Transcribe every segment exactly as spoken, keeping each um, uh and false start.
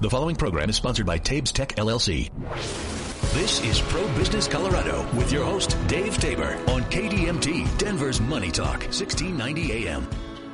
The following program is sponsored by Tabes Tech L L C. This is Pro Business Colorado with your host, Dave Tabor, on K D M T, Denver's Money Talk, sixteen ninety A M.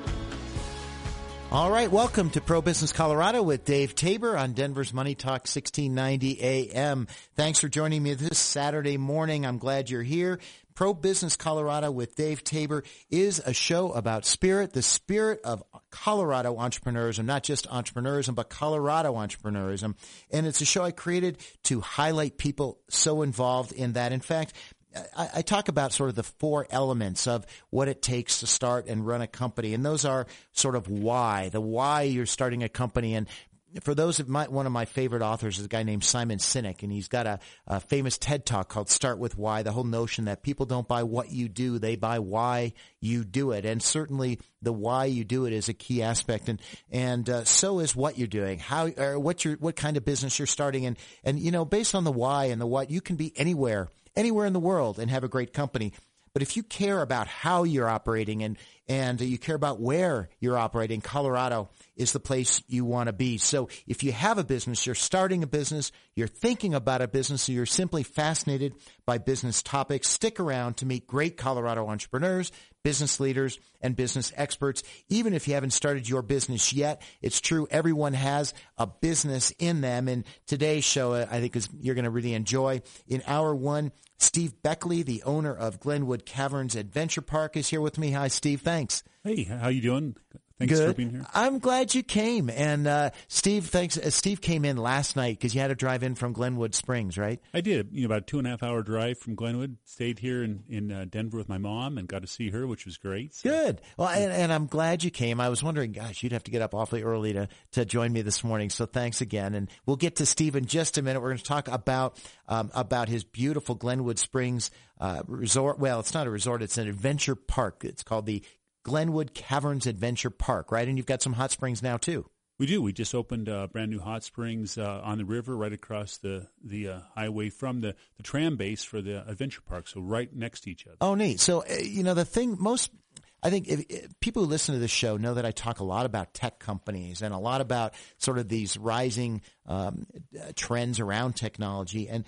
All right, welcome to Pro Business Colorado with Dave Tabor on Denver's Money Talk, sixteen ninety A M. Thanks for joining me this Saturday morning. I'm glad you're here. Pro Business Colorado with Dave Tabor is a show about spirit, the spirit of Colorado entrepreneurism, not just entrepreneurism, but Colorado entrepreneurism. And it's a show I created to highlight people so involved in that. In fact, I, I talk about sort of the four elements of what it takes to start and run a company. And those are sort of why, the why you're starting a company. And for those of my, one of my favorite authors is a guy named Simon Sinek, and he's got a, a famous TED Talk called Start With Why, the whole notion that people don't buy what you do, they buy why you do it. And certainly the why you do it is a key aspect, and, and, uh, so is what you're doing, how, or what you're, what kind of business you're starting. And, and, you know, based on the why and the what, you can be anywhere, anywhere in the world and have a great company. But if you care about how you're operating and, and you care about where you're operating, Colorado is the place you want to be. So if you have a business, you're starting a business, you're thinking about a business, or you're simply fascinated by business topics, stick around to meet great Colorado entrepreneurs, business leaders, and business experts. Even if you haven't started your business yet, it's true, everyone has a business in them. And today's show, I think, is you're going to really enjoy. In hour one, Steve Beckley, the owner of Glenwood Caverns Adventure Park, is here with me. Hi, Steve. Thanks. Hey, how you doing? Thanks Good. for being here. I'm glad you came. And uh, Steve, thanks. Uh, Steve came in last night because you had to drive in from Glenwood Springs, right? I did. You know, about a two and a half hour drive from Glenwood. Stayed here in in uh, Denver with my mom and got to see her, which was great. So. Good. Well, and, and I'm glad you came. I was wondering, gosh, you'd have to get up awfully early to to join me this morning. So thanks again. And we'll get to Steve in just a minute. We're going to talk about um, about his beautiful Glenwood Springs uh, resort. Well, it's not a resort; it's an adventure park. It's called the Glenwood Caverns Adventure Park, right? And you've got some hot springs now, too. We do. We just opened uh, brand new hot springs uh, on the river right across the, the uh, highway from the, the tram base for the adventure park, so right next to each other. Oh, neat. So, uh, you know, the thing most – I think if, if people who listen to this show know that I talk a lot about tech companies and a lot about sort of these rising um, trends around technology. And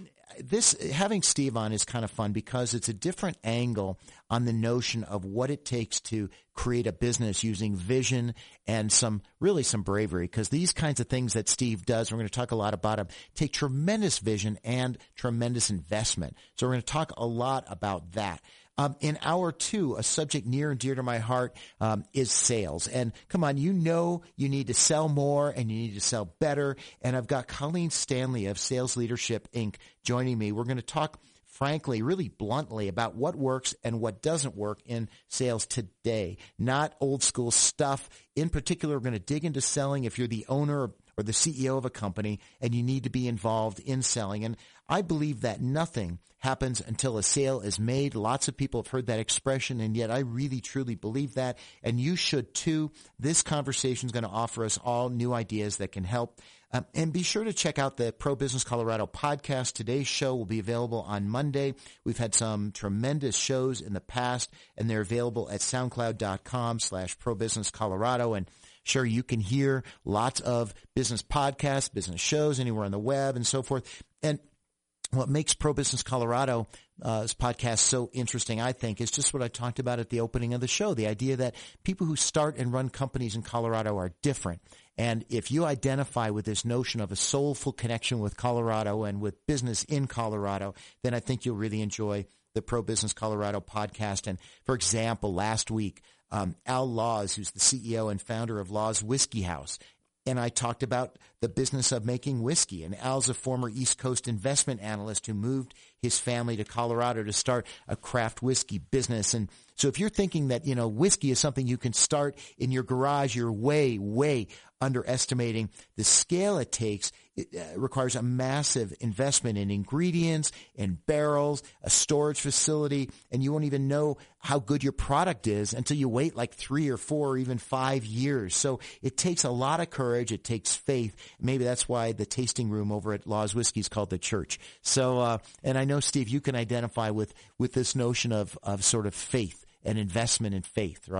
this having Steve on is kind of fun because it's a different angle on the notion of what it takes to create a business using vision and some really some bravery, because these kinds of things that Steve does, we're going to talk a lot about them, take tremendous vision and tremendous investment. So we're going to talk a lot about that. Um, in hour two, a subject near and dear to my heart um, is sales. And come on, you know you need to sell more and you need to sell better. And I've got Colleen Stanley of Sales Leadership, Incorporated joining me. We're going to talk frankly, really bluntly about what works and what doesn't work in sales today, not old school stuff. In particular, we're going to dig into selling if you're the owner or the C E O of a company and you need to be involved in selling. And I believe that nothing happens until a sale is made. Lots of people have heard that expression, and yet I really, truly believe that, and you should too. This conversation is going to offer us all new ideas that can help. Um, and be sure to check out the Pro Business Colorado podcast. Today's show will be available on Monday. We've had some tremendous shows in the past, and they're available at soundcloud.com slash Pro Business Colorado. And sure, you can hear lots of business podcasts, business shows anywhere on the web and so forth. And what makes Pro Business Colorado's uh, podcast so interesting, I think, is just what I talked about at the opening of the show, the idea that people who start and run companies in Colorado are different. And if you identify with this notion of a soulful connection with Colorado and with business in Colorado, then I think you'll really enjoy the Pro Business Colorado podcast. And for example, last week, um, Al Laws, who's the C E O and founder of Laws Whiskey House, and I talked about the business of making whiskey. And Al's a former East Coast investment analyst who moved his family to Colorado to start a craft whiskey business. And so if you're thinking that, you know, whiskey is something you can start in your garage, you're way, way underestimating the scale it takes. It uh, requires a massive investment in ingredients, in barrels, a storage facility, and you won't even know how good your product is until you wait like three or four or even five years. So it takes a lot of courage. It takes faith. Maybe that's why the tasting room over at Laws Whiskey is called the church. So, uh, and I know, Steve, you can identify with, with this notion of, of sort of faith and investment in faith, right?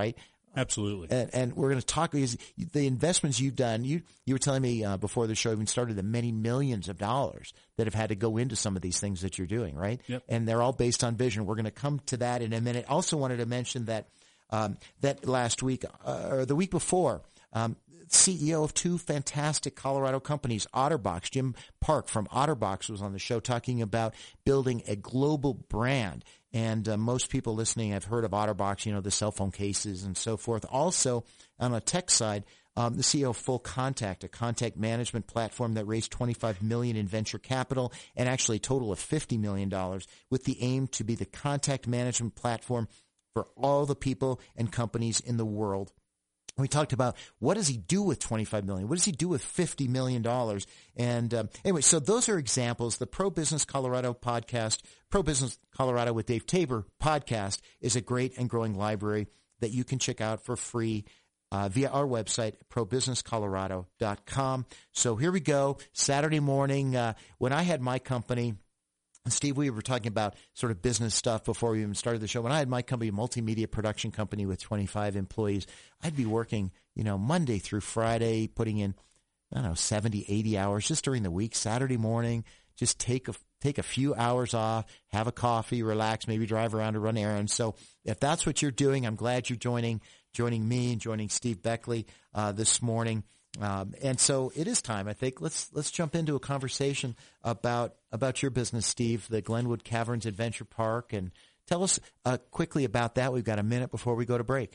Absolutely. And, and we're going to talk because the investments you've done, you, you were telling me uh, before the show even started the many millions of dollars that have had to go into some of these things that you're doing, right? Yep. And they're all based on vision. We're going to come to that in a minute. Also wanted to mention that um, that last week uh, or the week before, um, C E O of two fantastic Colorado companies, OtterBox, Jim Park from OtterBox was on the show talking about building a global brand. And uh, most people listening have heard of OtterBox, you know, the cell phone cases and so forth. Also, on a tech side, um, the C E O of Full Contact, a contact management platform that raised twenty-five million dollars in venture capital and actually a total of fifty million dollars with the aim to be the contact management platform for all the people and companies in the world. We talked about what does he do with twenty-five million dollars? What does he do with fifty million dollars? And um, anyway, so those are examples. The Pro Business Colorado podcast, Pro Business Colorado with Dave Tabor podcast is a great and growing library that you can check out for free uh, via our website, pro business colorado dot com. So here we go. Saturday morning, uh, when I had my company, Steve, we were talking about sort of business stuff before we even started the show. When I had my company, a multimedia production company with twenty-five employees, I'd be working, you know, Monday through Friday, putting in, I don't know, seventy, eighty hours just during the week. Saturday morning, just take a, take a few hours off, have a coffee, relax, maybe drive around to run errands. So if that's what you're doing, I'm glad you're joining, joining me and joining Steve Beckley uh, this morning. Um, and so it is time, I think. Let's let's jump into a conversation about about your business, Steve, the Glenwood Caverns Adventure Park, and tell us uh, quickly about that. We've got a minute before we go to break.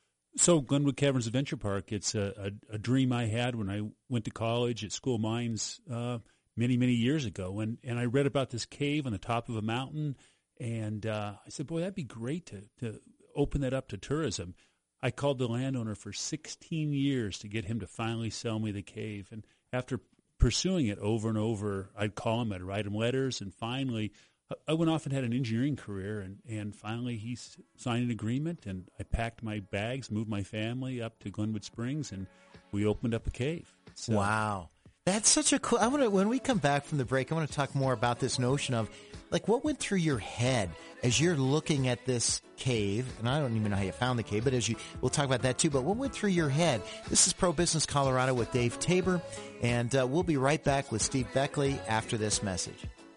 So Glenwood Caverns Adventure Park, it's a, a, a dream I had when I went to college at School of Mines uh, many, many years ago. And, and I read about this cave on the top of a mountain, and uh, I said, boy, that'd be great to, to open that up to tourism. I called the landowner for sixteen years to get him to finally sell me the cave. And after pursuing it over and over, I'd call him, I'd write him letters, and finally I went off and had an engineering career, and, and finally he signed an agreement, and I packed my bags, moved my family up to Glenwood Springs, and we opened up a cave. So, wow. That's such a cool – I want to, when we come back from the break, I want to talk more about this notion of, like, what went through your head as you're looking at this cave, and I don't even know how you found the cave, but as you, we'll talk about that too, but what went through your head? This is Pro Business Colorado with Dave Tabor, and uh, we'll be right back with Steve Beckley after this message.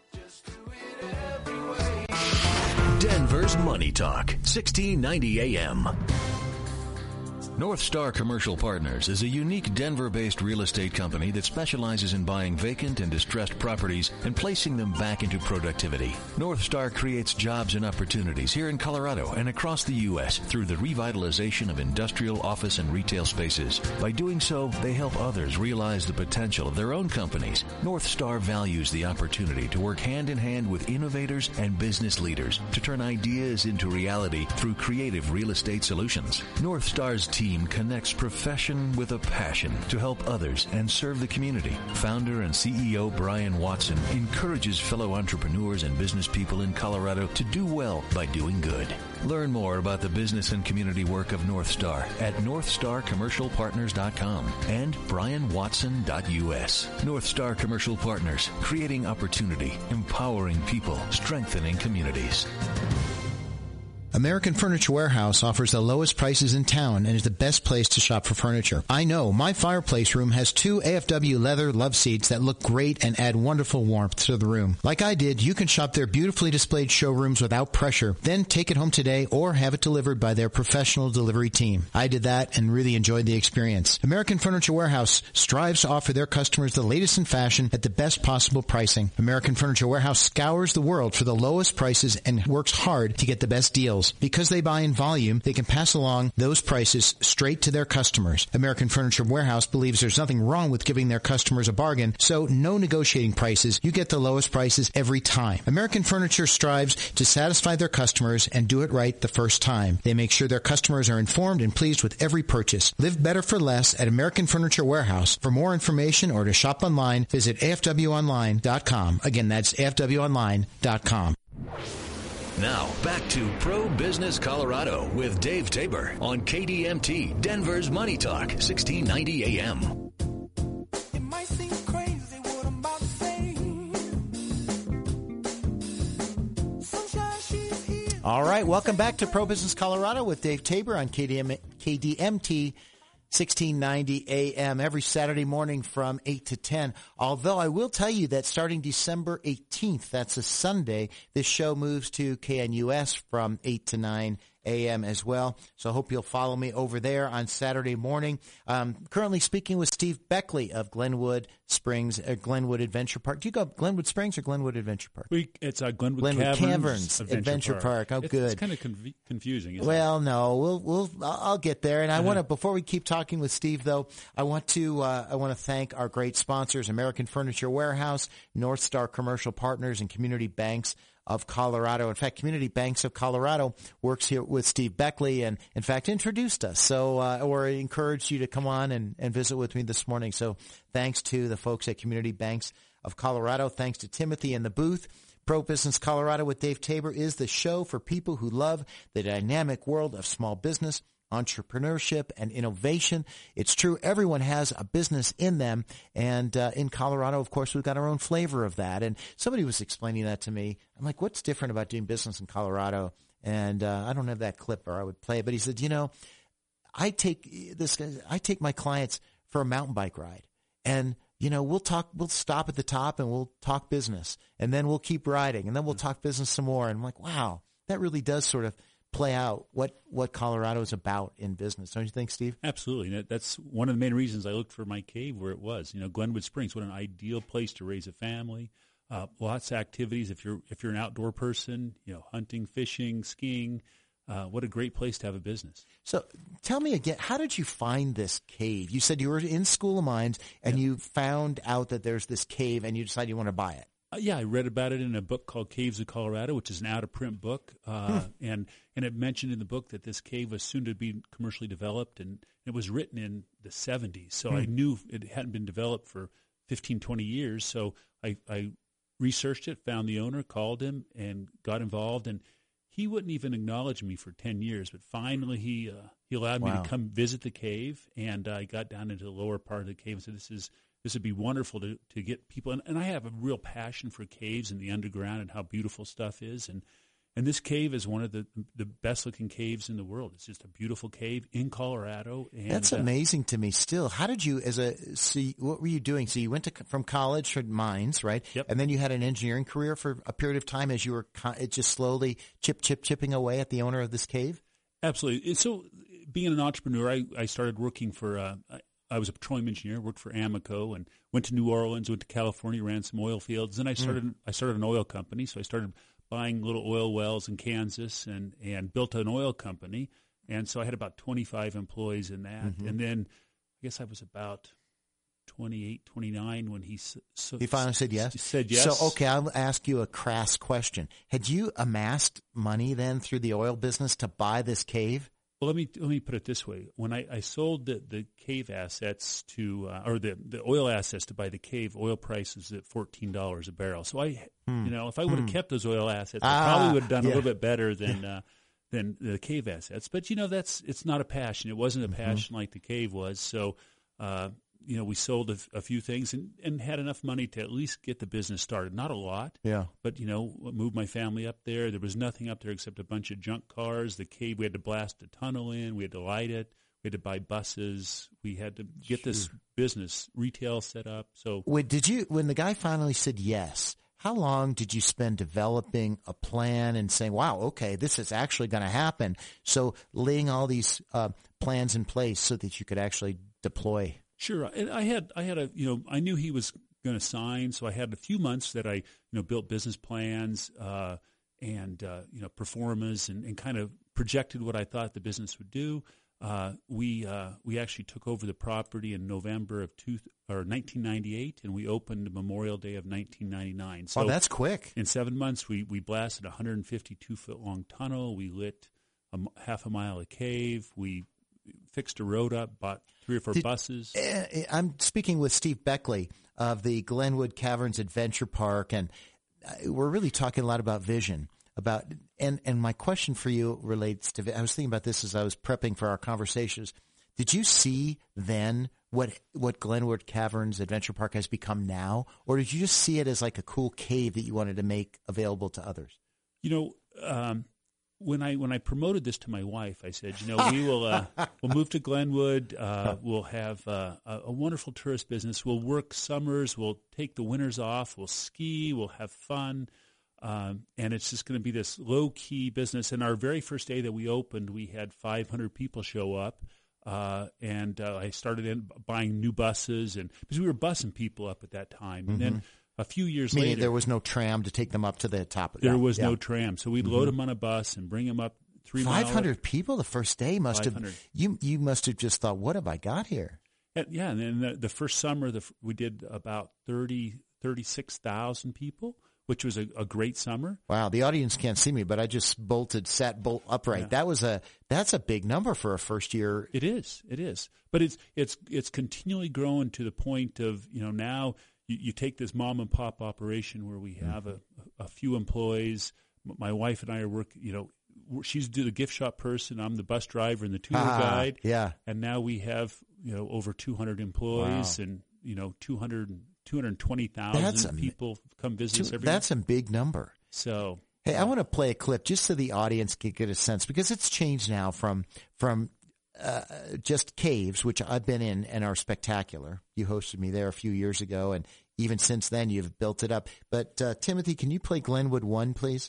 Denver's Money Talk, sixteen ninety A M. North Star Commercial Partners is a unique Denver-based real estate company that specializes in buying vacant and distressed properties and placing them back into productivity. North Star creates jobs and opportunities here in Colorado and across the U S through the revitalization of industrial, office, and retail spaces. By doing so, they help others realize the potential of their own companies. North Star values the opportunity to work hand-in-hand with innovators and business leaders to turn ideas into reality through creative real estate solutions. North Star's team team connects profession with a passion to help others and serve the community. Founder and C E O Brian Watson encourages fellow entrepreneurs and business people in Colorado to do well by doing good. Learn more about the business and community work of North Star at north star commercial partners dot com and brian watson dot u s. North Star Commercial Partners, creating opportunity, empowering people, strengthening communities. American Furniture Warehouse offers the lowest prices in town and is the best place to shop for furniture. I know my fireplace room has two A F W leather love seats that look great and add wonderful warmth to the room. Like I did, you can shop their beautifully displayed showrooms without pressure, then take it home today or have it delivered by their professional delivery team. I did that and really enjoyed the experience. American Furniture Warehouse strives to offer their customers the latest in fashion at the best possible pricing. American Furniture Warehouse scours the world for the lowest prices and works hard to get the best deals. Because they buy in volume, they can pass along those prices straight to their customers. American Furniture Warehouse believes there's nothing wrong with giving their customers a bargain, so no negotiating prices. You get the lowest prices every time. American Furniture strives to satisfy their customers and do it right the first time. They make sure their customers are informed and pleased with every purchase. Live better for less at American Furniture Warehouse. For more information or to shop online, visit A F W online dot com. Again, that's A F W online dot com. Now, back to Pro Business Colorado with Dave Tabor on K D M T, Denver's Money Talk, sixteen ninety A M. It might seem crazy what I'm about to say. Sunshine, she's here. All right, welcome back to Pro Business Colorado with Dave Tabor on K D M, K D M T sixteen ninety A M every Saturday morning from eight to ten. Although I will tell you that starting December eighteenth, that's a Sunday, this show moves to K N U S from eight to nine A M as well. So I hope you'll follow me over there on Saturday morning. Um, currently speaking with Steve Beckley of Glenwood Springs, uh, Glenwood Adventure Park. Do you go Glenwood Springs or Glenwood Adventure Park? We, it's uh, Glenwood, Glenwood Caverns, Caverns Adventure, Adventure Park. Park. Oh, it's, good. It's kind of conf- confusing. Isn't well, it? no, we'll we'll I'll get there. And I Uh-huh. want to before we keep talking with Steve, though, I want to uh, I want to thank our great sponsors: American Furniture Warehouse, North Star Commercial Partners, and Community Banks of Colorado. In fact, Community Banks of Colorado works here with Steve Beckley and, in fact, introduced us. So, uh, or encouraged you to come on and, and visit with me this morning. So thanks to the folks at Community Banks of Colorado. Thanks to Timothy in the booth. Pro Business Colorado with Dave Tabor is the show for people who love the dynamic world of small business, entrepreneurship, and innovation. It's true. Everyone has a business in them. And uh, in Colorado, of course, we've got our own flavor of that. And somebody was explaining that to me. I'm like, what's different about doing business in Colorado? And uh, I don't have that clip or I would play it. But he said, you know, I take this. I take my clients for a mountain bike ride. And, you know, we'll talk, we'll stop at the top and we'll talk business. And then we'll keep riding. And then we'll talk business some more. And I'm like, wow, that really does sort of play out what, what Colorado is about in business. Don't you think, Steve? Absolutely. That's one of the main reasons I looked for my cave where it was. You know, Glenwood Springs, what an ideal place to raise a family. Uh, lots of activities. If you're if you're an outdoor person, you know, hunting, fishing, skiing, uh, what a great place to have a business. So tell me again, how did you find this cave? You said you were in School of Mines and yeah. you found out that there's this cave and you decided you want to buy it. Uh, yeah, I read about it in a book called Caves of Colorado, which is an out-of-print book, uh, hmm. and and it mentioned in the book that this cave was soon to be commercially developed, and it was written in the seventies, so hmm. I knew it hadn't been developed for fifteen, twenty years, so I, I researched it, found the owner, called him, and got involved, and he wouldn't even acknowledge me for ten years, but finally he uh, he allowed wow. me to come visit the cave, and I got down into the lower part of the cave and said, this is This would be wonderful to, to get people, and, and I have a real passion for caves and the underground and how beautiful stuff is. And, and this cave is one of the the best-looking caves in the world. It's just a beautiful cave in Colorado. And, That's amazing uh, to me still. How did you, as a, so you, what were you doing? So you went to from college for mines, right? Yep. And then you had an engineering career for a period of time as you were just slowly chip, chip, chipping away at the owner of this cave? Absolutely. So being an entrepreneur, I, I started working for uh, – I was a petroleum engineer, worked for Amoco, and went to New Orleans, went to California, ran some oil fields. Then I started mm. I started an oil company, so I started buying little oil wells in Kansas and, and built an oil company. And so I had about twenty-five employees in that. Mm-hmm. And then I guess I was about twenty-eight, twenty-nine when he so, he finally said yes. Said yes. So okay, I'll ask you a crass question. Had you amassed money then through the oil business to buy this cave? Well, let me let me put it this way: when I, I sold the, the cave assets to, uh, or the, the oil assets to buy the cave, oil prices at fourteen dollars a barrel. So I, hmm. you know, if I would have hmm. kept those oil assets, I ah, probably would have done yeah. a little bit better than uh, than the cave assets. But you know, that's it's not a passion. It wasn't a passion mm-hmm. like the cave was. So, uh, you know, we sold a, a few things and, and had enough money to at least get the business started. Not a lot, yeah. But you know, moved my family up there. There was nothing up there except a bunch of junk cars. The cave, we had to blast a tunnel in. We had to light it. We had to buy buses. We had to get sure. this business retail set up. So, wait, did you? When the guy finally said yes, how long did you spend developing a plan and saying, "Wow, okay, this is actually going to happen"? So, laying all these uh, plans in place so that you could actually deploy. Sure. And I had, I had a, you know, I knew he was going to sign, so I had a few months that I, you know, built business plans uh, and, uh, you know, performance and, and kind of projected what I thought the business would do. Uh, we uh, we actually took over the property in November of two or nineteen ninety-eight, and we opened Memorial Day of nineteen ninety-nine. So oh, that's quick. In seven months, we we blasted a one hundred fifty-two foot long tunnel. We lit a half a mile of cave. We fixed a road up, bought three or four Did, buses. Uh, I'm speaking with Steve Beckley of the Glenwood Caverns Adventure Park, and we're really talking a lot about vision. About and, and my question for you relates to, I was thinking about this as I was prepping for our conversations. Did you see then what what Glenwood Caverns Adventure Park has become now, or did you just see it as like a cool cave that you wanted to make available to others? You know, um, when I when I promoted this to my wife, I said, you know, we will uh, we'll move to Glenwood. Uh, we'll have uh, a, a wonderful tourist business. We'll work summers. We'll take the winters off. We'll ski. We'll have fun, um, and it's just going to be this low key business. And our very first day that we opened, we had five hundred people show up, uh, and uh, I started in buying new buses, and because we were busing people up at that time, mm-hmm. and then. A few years Meaning later, there was no tram to take them up to the top of the There yeah, was yeah. no tram, so we'd mm-hmm. load them on a bus and bring them up three miles. Five hundred people the first day must have. You you must have just thought, what have I got here? And, yeah, and then the, the first summer, the, we did about thirty, thirty-six thousand people, which was a, a great summer. Wow, the audience can't see me, but I just bolted, sat bolt upright. Yeah. That was a that's a big number for a first year. It is, it is, but it's it's it's continually growing to the point of you know now. You, you take this mom and pop operation where we have a, a few employees. My wife and I are working, you know, she's the gift shop person. I'm the bus driver and the tour ah, guide. Yeah. And now we have, you know, over two hundred employees wow. and, you know, two hundred, two hundred twenty thousand people come visit us every year. That's a big number. So. Hey, I want to play a clip just so the audience can get a sense because it's changed now from, from, Uh, just caves, which I've been in and are spectacular. You hosted me there a few years ago, and even since then you've built it up. But uh, Timothy, can you play Glenwood one, please?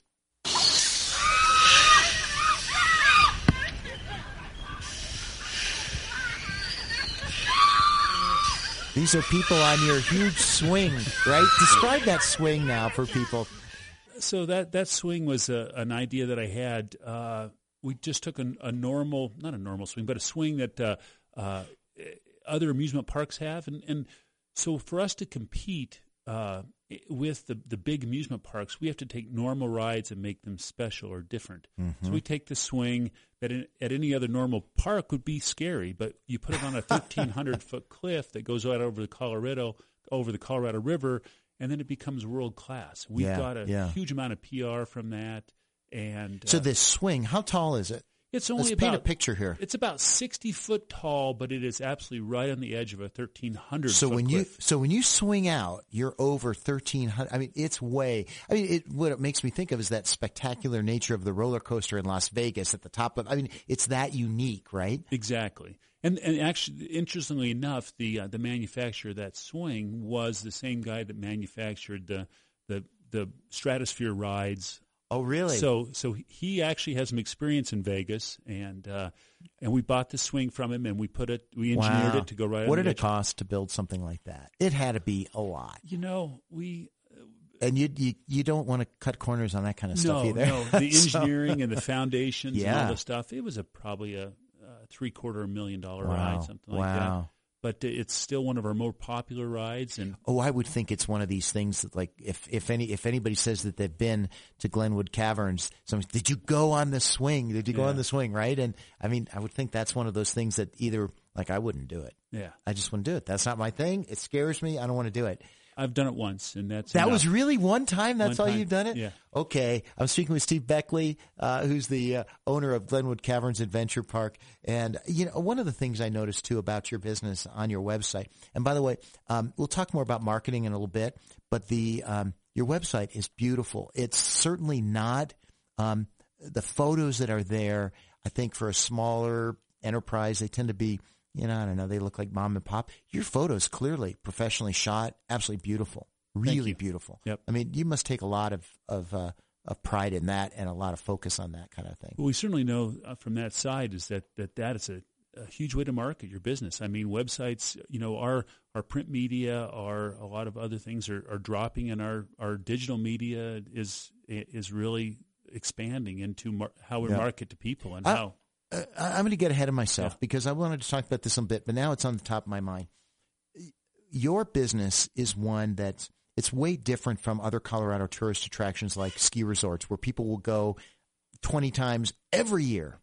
These are people on your huge swing, right? Describe that swing now for people. So that, that swing was a, an idea that I had uh we just took a, a normal, not a normal swing, but a swing that uh, uh, other amusement parks have. And, and so for us to compete uh, with the, the big amusement parks, we have to take normal rides and make them special or different. Mm-hmm. So we take the swing that in, at any other normal park would be scary, but you put it on a thirteen hundred foot cliff that goes right over the Colorado, over the Colorado River, and then it becomes world class. We've yeah, got a yeah. huge amount of P R from that. And so uh, this swing, how tall is it? It's only Let's about, paint a picture here. It's about sixty foot tall, but it is absolutely right on the edge of a thirteen hundred. So foot when cliff. you so when you swing out, you're over thirteen hundred. I mean, it's way. I mean, it, what it makes me think of is that spectacular nature of the roller coaster in Las Vegas at the top of. I mean, it's that unique, right? Exactly. And and actually, interestingly enough, the uh, the manufacturer of that swing was the same guy that manufactured the the the Stratosphere rides. Oh, really? So, so he actually has some experience in Vegas, and uh, and we bought the swing from him, and we put it, we engineered wow. it to go right. What on did the it cost to build something like that? It had to be a lot. You know, we. And you you you don't want to cut corners on that kind of stuff no, either. No, the engineering so, and the foundations yeah. and all the stuff. It was a probably a, a three quarter million dollar wow. ride, something like wow. that. But it's still one of our more popular rides. And oh, I would think it's one of these things that, like, if if any if anybody says that they've been to Glenwood Caverns, someone, did you go on the swing? Did you go yeah. on the swing? Right? And I mean, I would think that's one of those things that either like I wouldn't do it. Yeah, I just wouldn't do it. That's not my thing. It scares me. I don't want to do it. I've done it once, and that's that enough. was really one time. That's one all time. you've done it. Yeah. Okay. I'm speaking with Steve Beckley, uh, who's the uh, owner of Glenwood Caverns Adventure Park. And you know, one of the things I noticed too about your business on your website. And by the way, um, we'll talk more about marketing in a little bit. But the um, your website is beautiful. It's certainly not um, the photos that are there. I think for a smaller enterprise, they tend to be. You know, I don't know. They look like mom and pop. Your photos clearly professionally shot, absolutely beautiful, really beautiful. Yep. I mean, you must take a lot of of, uh, of pride in that and a lot of focus on that kind of thing. Well, we certainly know uh, from that side is that that, that is a, a huge way to market your business. I mean, websites, you know, our our print media, our a lot of other things are, are dropping, and our, our digital media is is really expanding into mar- how we yeah. market to people and I, how. Uh, I'm going to get ahead of myself yeah. because I wanted to talk about this a bit, but now it's on the top of my mind. Your business is one that's it's way different from other Colorado tourist attractions like ski resorts where people will go twenty times every year.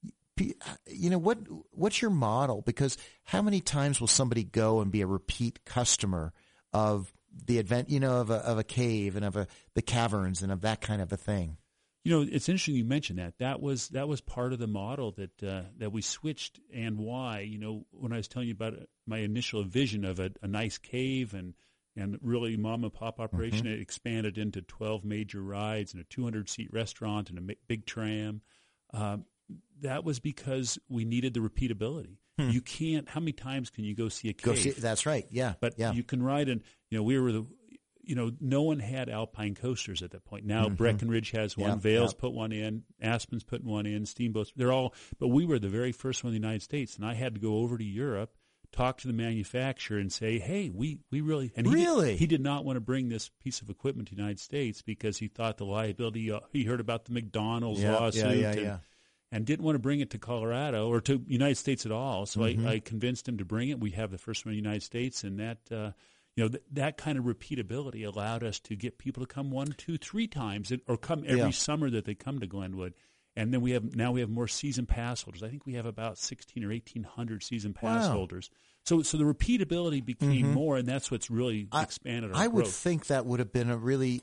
You know, what what's your model? Because how many times will somebody go and be a repeat customer of the event, you know, of a, of a cave and of a, the caverns and of that kind of a thing? You know, it's interesting you mentioned that. That was that was part of the model that uh, that we switched, and why. You know, when I was telling you about my initial vision of a, a nice cave and and really mom and pop operation. Mm-hmm. It expanded into twelve major rides and a two hundred seat restaurant and a big tram. Um, that was because we needed the repeatability. Hmm. You can't. How many times can you go see a cave? Go see, that's right. Yeah, but yeah. you can ride in. You know, we were the. You know, no one had alpine coasters at that point. Now mm-hmm. Breckenridge has one. Yep, Vail's yep. put one in. Aspen's putting one in. Steamboats. They're all. But we were the very first one in the United States, and I had to go over to Europe, talk to the manufacturer, and say, "Hey, we we really." And he really, did, he did not want to bring this piece of equipment to the United States because he thought the liability. Uh, he heard about the McDonald's yeah, lawsuit. Yeah, yeah, and, yeah. and didn't want to bring it to Colorado or to the United States at all. So mm-hmm. I, I convinced him to bring it. We have the first one in the United States, and that. Uh, You know, th- that kind of repeatability allowed us to get people to come one, two, three times, or come every yeah. summer that they come to Glenwood. And then we have now we have more season pass holders. I think we have about sixteen or eighteen hundred season pass wow. holders. So, so the repeatability became mm-hmm. more, and that's what's really I, expanded our I growth. would think that would have been a really,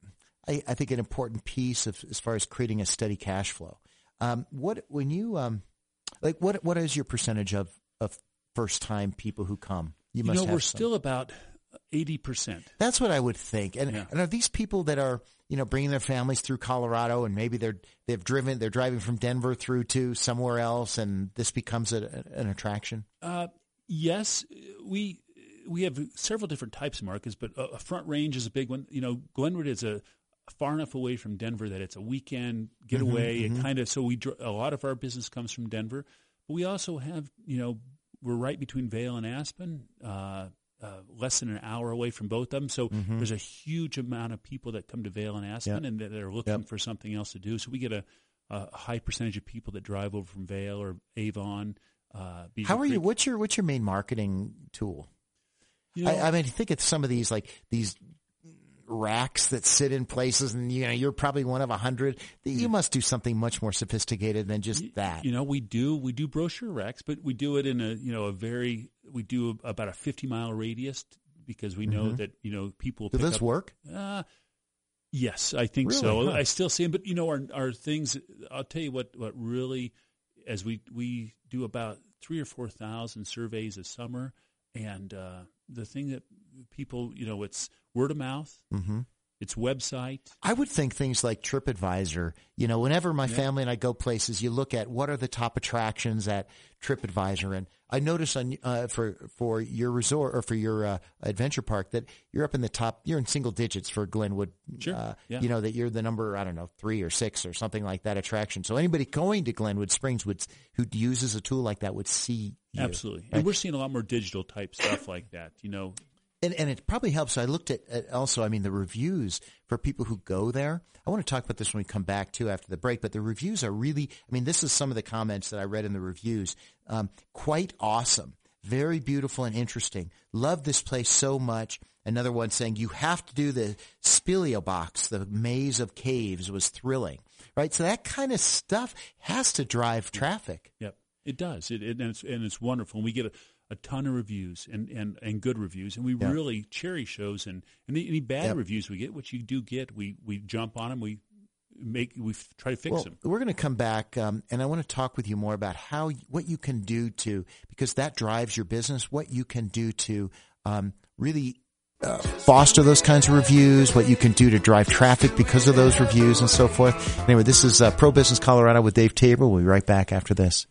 I, I think, an important piece of as far as creating a steady cash flow. Um, what when you um, like what what is your percentage of of first time people who come? You, must know, have we're some. still about eighty percent. That's what I would think. And, yeah. and are these people that are, you know, bringing their families through Colorado, and maybe they're they've driven they're driving from Denver through to somewhere else, and this becomes a, an attraction? Uh, yes, we we have several different types of markets, but a Front Range is a big one. You know, Glenwood is a far enough away from Denver that it's a weekend getaway. Mm-hmm, it mm-hmm. kind of so we a lot of our business comes from Denver, but we also have, you know, we're right between Vail and Aspen. Uh, Uh, less than an hour away from both of them. So mm-hmm. there's a huge amount of people that come to Vail and Aspen yep. and that are looking yep. for something else to do. So we get a, a high percentage of people that drive over from Vail or Avon. Uh, How are Creek. you? What's your what's your main marketing tool? You know, I, I mean, I think it's some of these like these racks that sit in places, and you know you're probably one of a hundred. You must do something much more sophisticated than just you, that. You know, we do we do brochure racks, but we do it in a you know a very we do about a fifty mile radius because we know mm-hmm. that you know people. Does pick this up, work? Uh, yes, I think really? so. Huh. I still see them, but you know our our things. I'll tell you what what really, as we we do about three or four thousand surveys a summer, and uh, the thing that people you know it's word of mouth. Mm-hmm. Its website. I would think things like TripAdvisor. You know, whenever my yeah. family and I go places, you look at what are the top attractions at TripAdvisor. And I notice on uh, for for your resort or for your uh, adventure park that you're up in the top. You're in single digits for Glenwood. Sure. Uh, yeah. You know that you're the number I don't know three or six or something like that attraction. So anybody going to Glenwood Springs would who uses a tool like that would see you. Absolutely. Right? And we're seeing a lot more digital type stuff like that. You know. And, and it probably helps. I looked at, at also, I mean, the reviews for people who go there. I want to talk about this when we come back, too, after the break. But the reviews are really, I mean, this is some of the comments that I read in the reviews. Um, quite awesome. Very beautiful and interesting. Love this place so much. Another one saying, you have to do the Speleobox, the maze of caves was thrilling. Right? So that kind of stuff has to drive traffic. Yep, it does. It, it, and, it's, and it's wonderful. And we get a a ton of reviews and, and, and good reviews, and we yeah. really cherish those. And, and any bad yep. reviews we get, which you do get, we, we jump on them. We make we try to fix well, them. We're going to come back, um, and I want to talk with you more about how what you can do to because that drives your business. What you can do to um, really uh, foster those kinds of reviews. What you can do to drive traffic because of those reviews and so forth. Anyway, this is uh, Pro Business Colorado with Dave Tabor. We'll be right back after this.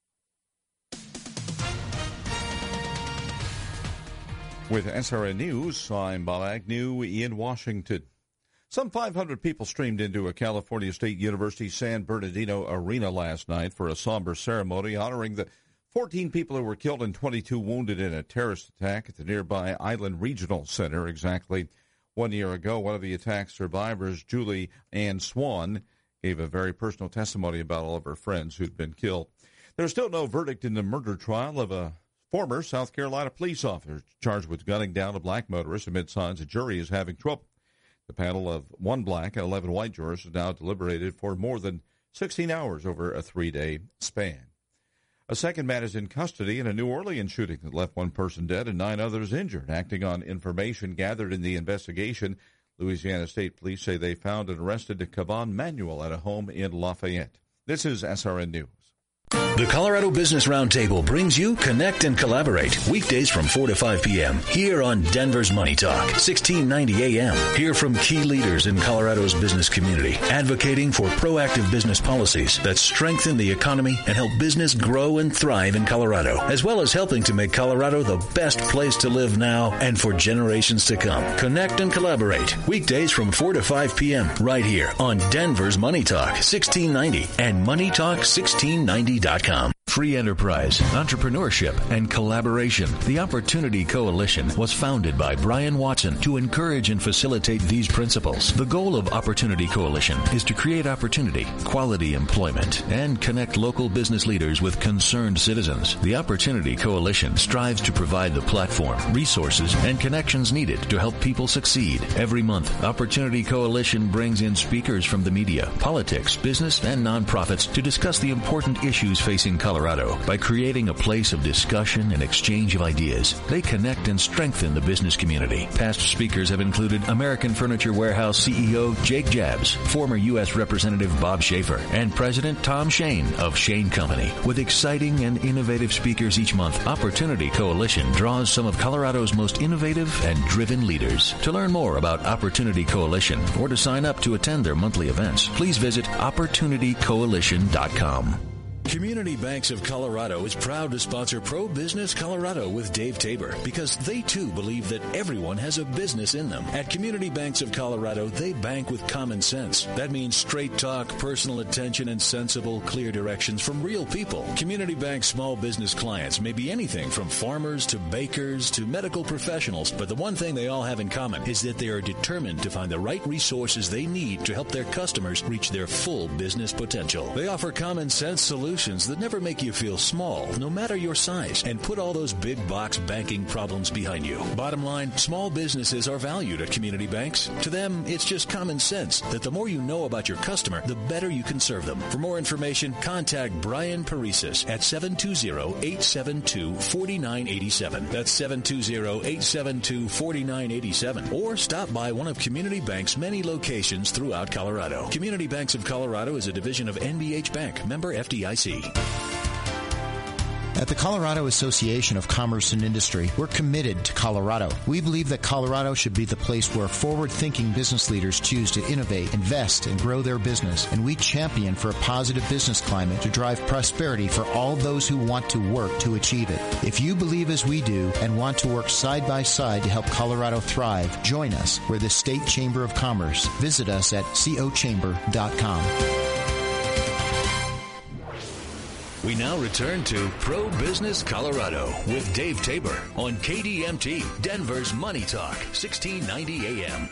With S R N News, I'm Bob Agnew in Washington. Some five hundred people streamed into a California State University San Bernardino arena last night for a somber ceremony honoring the fourteen people who were killed and twenty-two wounded in a terrorist attack at the nearby Island Regional Center exactly one year ago. One of the attack survivors, Julie Ann Swan, gave a very personal testimony about all of her friends who'd been killed. There's still no verdict in the murder trial of a former South Carolina police officer charged with gunning down a black motorist amid signs the jury is having trouble. The panel of one black and eleven white jurors has now deliberated for more than sixteen hours over a three-day span. A second man is in custody in a New Orleans shooting that left one person dead and nine others injured. Acting on information gathered in the investigation, Louisiana State Police say they found and arrested Kavan Manuel at a home in Lafayette. This is S R N News. The Colorado Business Roundtable brings you Connect and Collaborate weekdays from four to five p.m. here on Denver's Money Talk, sixteen ninety A M. Hear from key leaders in Colorado's business community, advocating for proactive business policies that strengthen the economy and help business grow and thrive in Colorado, as well as helping to make Colorado the best place to live now and for generations to come. Connect and Collaborate weekdays from four to five p.m. right here on Denver's Money Talk, sixteen ninety and money talk sixteen ninety dot com. Free enterprise, entrepreneurship, and collaboration. The Opportunity Coalition was founded by Brian Watson to encourage and facilitate these principles. The goal of Opportunity Coalition is to create opportunity, quality employment, and connect local business leaders with concerned citizens. The Opportunity Coalition strives to provide the platform, resources, and connections needed to help people succeed. Every month, Opportunity Coalition brings in speakers from the media, politics, business, and nonprofits to discuss the important issues facing Colorado. By creating a place of discussion and exchange of ideas, they connect and strengthen the business community. Past speakers have included American Furniture Warehouse C E O Jake Jabs, former U S Representative Bob Schaefer, and President Tom Shane of Shane Company. With exciting and innovative speakers each month, Opportunity Coalition draws some of Colorado's most innovative and driven leaders. To learn more about Opportunity Coalition or to sign up to attend their monthly events, please visit opportunity coalition dot com. Community Banks of Colorado is proud to sponsor Pro Business Colorado with Dave Tabor because they too believe that everyone has a business in them. At Community Banks of Colorado, they bank with common sense. That means straight talk, personal attention, and sensible, clear directions from real people. Community Bank small business clients may be anything from farmers to bakers to medical professionals, but the one thing they all have in common is that they are determined to find the right resources they need to help their customers reach their full business potential. They offer common sense solutions that never make you feel small, no matter your size, and put all those big box banking problems behind you. Bottom line, small businesses are valued at community banks. To them, it's just common sense that the more you know about your customer, the better you can serve them. For more information, contact Brian Paresis at seven two zero, eight seven two, four nine eight seven. That's seven two zero, eight seven two, four nine eight seven. Or stop by one of Community Bank's many locations throughout Colorado. Community Banks of Colorado is a division of N B H Bank, member F D I C. At the Colorado Association of Commerce and Industry, we're committed to Colorado. We believe that Colorado should be the place where forward-thinking business leaders choose to innovate, invest, and grow their business. And we champion for a positive business climate to drive prosperity for all those who want to work to achieve it. If you believe as we do and want to work side by side to help Colorado thrive, join us. We're the State Chamber of Commerce. Visit us at co chamber dot com. We now return to Pro Business Colorado with Dave Tabor on K D M T, Denver's Money Talk, sixteen ninety A M.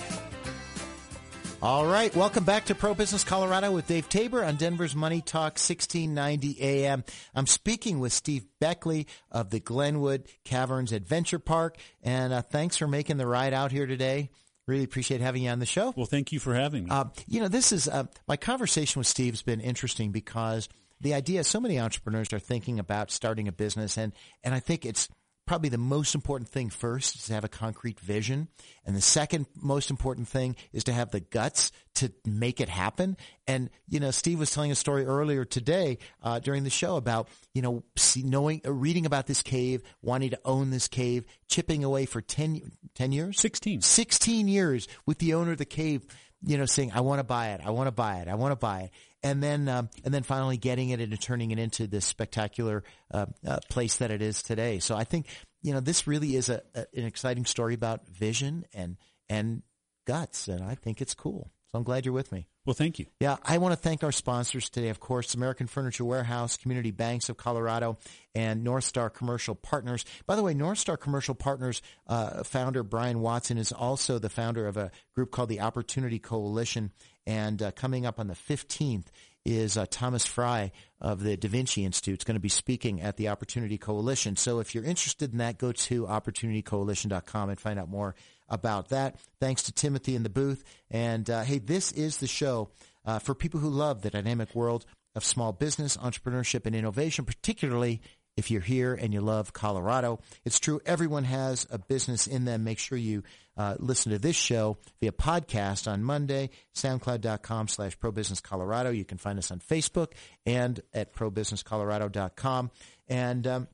All right, welcome back to Pro Business Colorado with Dave Tabor on Denver's Money Talk, sixteen ninety A M. I'm speaking with Steve Beckley of the Glenwood Caverns Adventure Park, and uh, thanks for making the ride out here today. Really appreciate having you on the show. Well, thank you for having me. Uh, you know, this is uh, my conversation with Steve has been interesting because the idea, so many entrepreneurs are thinking about starting a business, and, and I think it's probably the most important thing first is to have a concrete vision. And the second most important thing is to have the guts to make it happen. And, you know, Steve was telling a story earlier today uh, during the show about, you know, see, knowing, uh, reading about this cave, wanting to own this cave, chipping away for ten, ten years? sixteen. sixteen years with the owner of the cave, you know, saying, I want to buy it, I want to buy it, I want to buy it. And then, um, and then finally getting it and turning it into this spectacular uh, uh, place that it is today. So I think, you know, this really is a, a, an exciting story about vision and and guts, and I think it's cool. So I'm glad you're with me. Well, thank you. Yeah, I want to thank our sponsors today, of course, American Furniture Warehouse, Community Banks of Colorado, and North Star Commercial Partners. By the way, North Star Commercial Partners uh, founder Brian Watson is also the founder of a group called the Opportunity Coalition, and uh, coming up on the fifteenth is uh, Thomas Fry of the Da Vinci Institute. It's going to be speaking at the Opportunity Coalition. So if you're interested in that, go to opportunity coalition dot com and find out more about that. Thanks to Timothy in the booth. And, uh, hey, this is the show uh, for people who love the dynamic world of small business, entrepreneurship, and innovation, particularly if you're here and you love Colorado. It's true. Everyone has a business in them. Make sure you uh, listen to this show via podcast on Monday, soundcloud.com slash probusinesscolorado. You can find us on Facebook and at probusinesscolorado dot com. And um,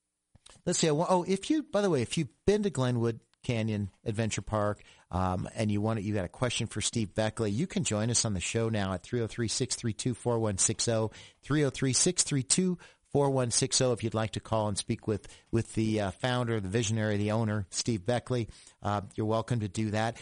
let's see. Oh, if you, by the way, if you've been to Glenwood Canyon Adventure Park, um, and you want to, you got a question for Steve Beckley, you can join us on the show now at three oh three, six three two, four one six oh, three oh three, six three two, four one six oh if you'd like to call and speak with, with the uh, founder, the visionary, the owner, Steve Beckley. Uh, you're welcome to do that.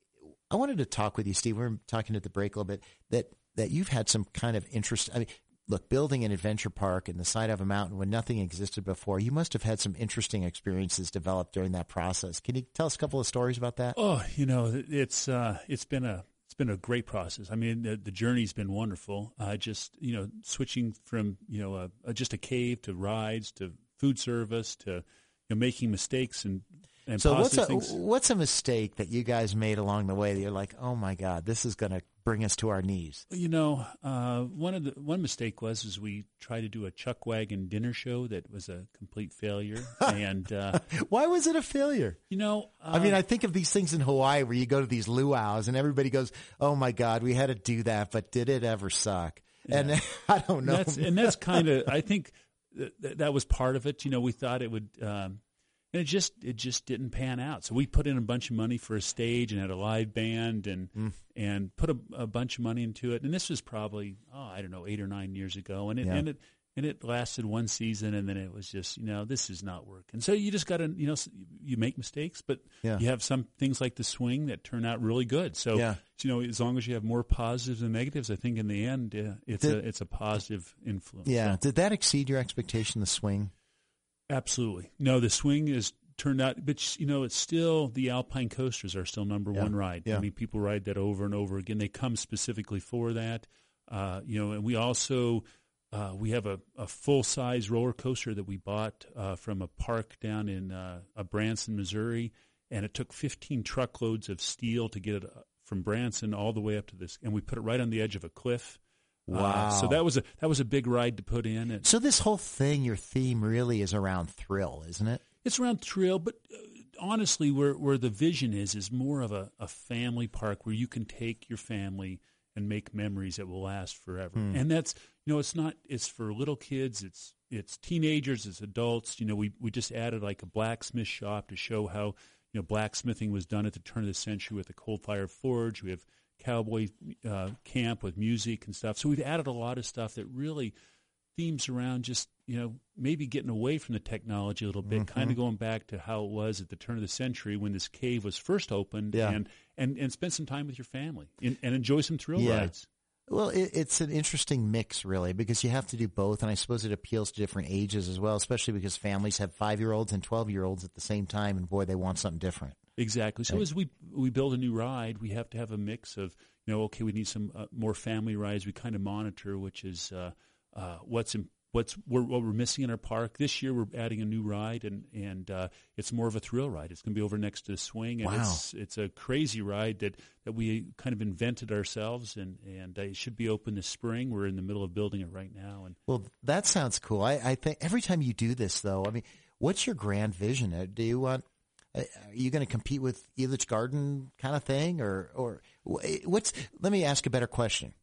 I wanted to talk with you, Steve. We were talking at the break a little bit that, that you've had some kind of interest. I mean, look, building an adventure park in the side of a mountain when nothing existed before, you must have had some interesting experiences developed during that process. Can you tell us a couple of stories about that? Oh, you know, it's uh, it's been a it's been a great process. I mean, the, the journey's been wonderful. Uh, just you know, switching from you know a, a, just a cave to rides to food service to you know making mistakes and. And so what's a, things. what's a mistake that you guys made along the way that you're like, oh my God, this is going to bring us to our knees? You know, uh, one of the one mistake was is we tried to do a chuck wagon dinner show that was a complete failure. And uh, why was it a failure? You know, uh, I mean, I think of these things in Hawaii where you go to these luau's and everybody goes, oh my God, we had to do that, but did it ever suck? Yeah. And I don't know. And that's, and that's kind of, I think th- that was part of it. You know, we thought it would. Um, And it just it just didn't pan out. So we put in a bunch of money for a stage and had a live band and mm. and put a, a bunch of money into it. And this was probably oh I don't know eight or nine years ago. And it yeah. and it and it lasted one season. And then it was just you know this is not working. So you just got to you know you make mistakes, but yeah. you have some things like the swing that turn out really good. So yeah. you know as long as you have more positives than negatives, I think in the end uh, it's Did, a it's a positive influence. Yeah. So. Did that exceed your expectation? The swing. Absolutely. No, the swing is turned out, but you know, it's still the Alpine coasters are still number yeah. one ride. Yeah. I mean, people ride that over and over again. They come specifically for that, uh, you know. And we also uh, we have a, a full size roller coaster that we bought uh, from a park down in uh, Branson, Missouri, and it took fifteen truckloads of steel to get it from Branson all the way up to this, and we put it right on the edge of a cliff. Wow! Uh, so that was a that was a big ride to put in. And so this whole thing, your theme really is around thrill, isn't it? It's around thrill, but uh, honestly, where where the vision is is more of a, a family park where you can take your family and make memories that will last forever. Hmm. And that's you know, it's not it's for little kids, it's it's teenagers, it's adults. You know, we we just added like a blacksmith shop to show how you know blacksmithing was done at the turn of the century with the coal fire forge. We have cowboy uh, camp with music and stuff. So we've added a lot of stuff that really themes around just, you know, maybe getting away from the technology a little bit, mm-hmm. kind of going back to how it was at the turn of the century when this cave was first opened yeah. and, and, and spend some time with your family and, and enjoy some thrill yeah. rides. Well, it, it's an interesting mix, really, because you have to do both, and I suppose it appeals to different ages as well, especially because families have five-year-olds and twelve-year-olds at the same time, and boy, they want something different. Exactly. So right. as we we build a new ride, we have to have a mix of, you know, okay, we need some uh, more family rides. We kind of monitor, which is uh, uh, what's in, what's we're, what we're missing in our park. This year, we're adding a new ride, and and uh, it's more of a thrill ride. It's going to be over next to the swing, and wow. it's it's a crazy ride that, that we kind of invented ourselves, and and uh, it should be open this spring. We're in the middle of building it right now. And well, that sounds cool. I, I think every time you do this, though, I mean, what's your grand vision? Do you want Are you going to compete with Elitch Garden kind of thing, or or what's? Let me ask a better question.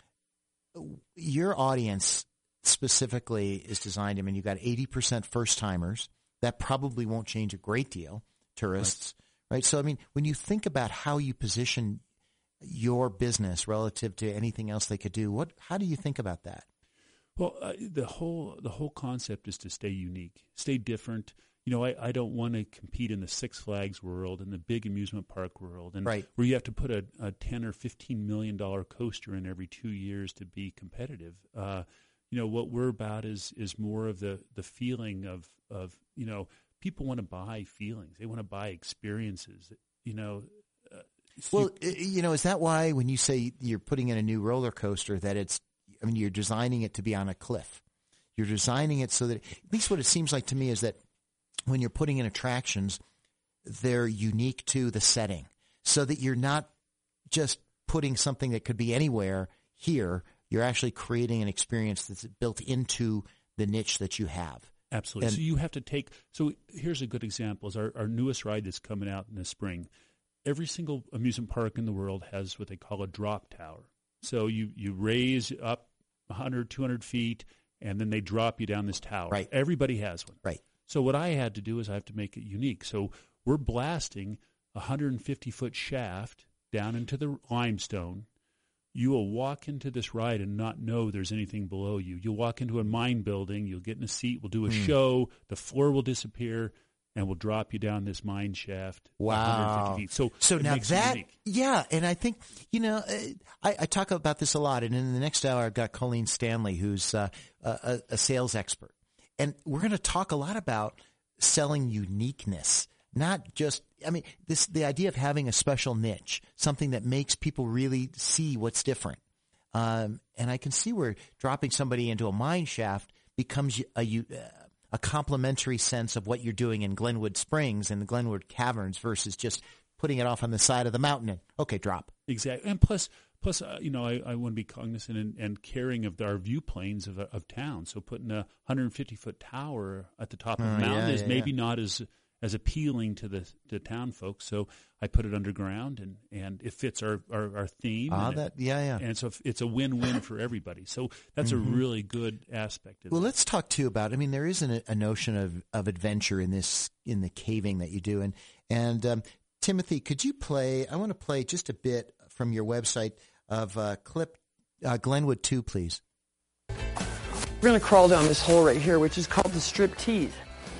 Your audience specifically is designed. I mean, you've got eighty percent first timers. That probably won't change a great deal. Tourists, right. right? So, I mean, when you think about how you position your business relative to anything else they could do, what? How do you think about that? Well, uh, the whole the whole concept is to stay unique, stay different. You know, I, I don't want to compete in the Six Flags world and the big amusement park world, and right. where you have to put a, a ten or fifteen million dollar coaster in every two years to be competitive. Uh, you know, what we're about is is more of the, the feeling of of you know, people want to buy feelings, they want to buy experiences. You know, uh, well, you, you know, is that why when you say you're putting in a new roller coaster that it's, I mean, you're designing it to be on a cliff, you're designing it so that at least what it seems like to me is that when you're putting in attractions, they're unique to the setting so that you're not just putting something that could be anywhere here. You're actually creating an experience that's built into the niche that you have. Absolutely. And, so you have to take – so here's a good example. Is our, our newest ride that's coming out in the spring. Every single amusement park in the world has what they call a drop tower. So you, you raise up one hundred, two hundred feet, and then they drop you down this tower. Right. Everybody has one. Right. So what I had to do is I have to make it unique. So we're blasting a one hundred fifty foot shaft down into the limestone. You will walk into this ride and not know there's anything below you. You'll walk into a mine building. You'll get in a seat. We'll do a mm. show. The floor will disappear, and we'll drop you down this mine shaft. Wow. one hundred fifty feet. So, so now that, yeah, and I think, you know, I, I talk about this a lot, and in the next hour I've got Colleen Stanley, who's uh, a, a sales expert. And we're going to talk a lot about selling uniqueness, not just, I mean, this the idea of having a special niche, something that makes people really see what's different. Um, and I can see where dropping somebody into a mine shaft becomes a, a, a complementary sense of what you're doing in Glenwood Springs and the Glenwood Caverns versus just putting it off on the side of the mountain and, okay, drop. Exactly. And plus, plus uh, you know, I, I want to be cognizant and, and caring of our view planes of, of town. So putting a one hundred fifty foot tower at the top of the uh, mountain yeah, is yeah, maybe yeah. not as as appealing to the the town folks. So I put it underground, and, and it fits our, our, our theme. Ah, and that, yeah, yeah. And so it's a win-win for everybody. So that's mm-hmm. a really good aspect of it. Well, let's talk, too, about, I mean, there is an, a notion of, of adventure in this, in the caving that you do. And, and um, Timothy, could you play, I want to play just a bit from your website of uh, clip uh, Glenwood two, please. We're going to crawl down this hole right here, which is called the strip teeth.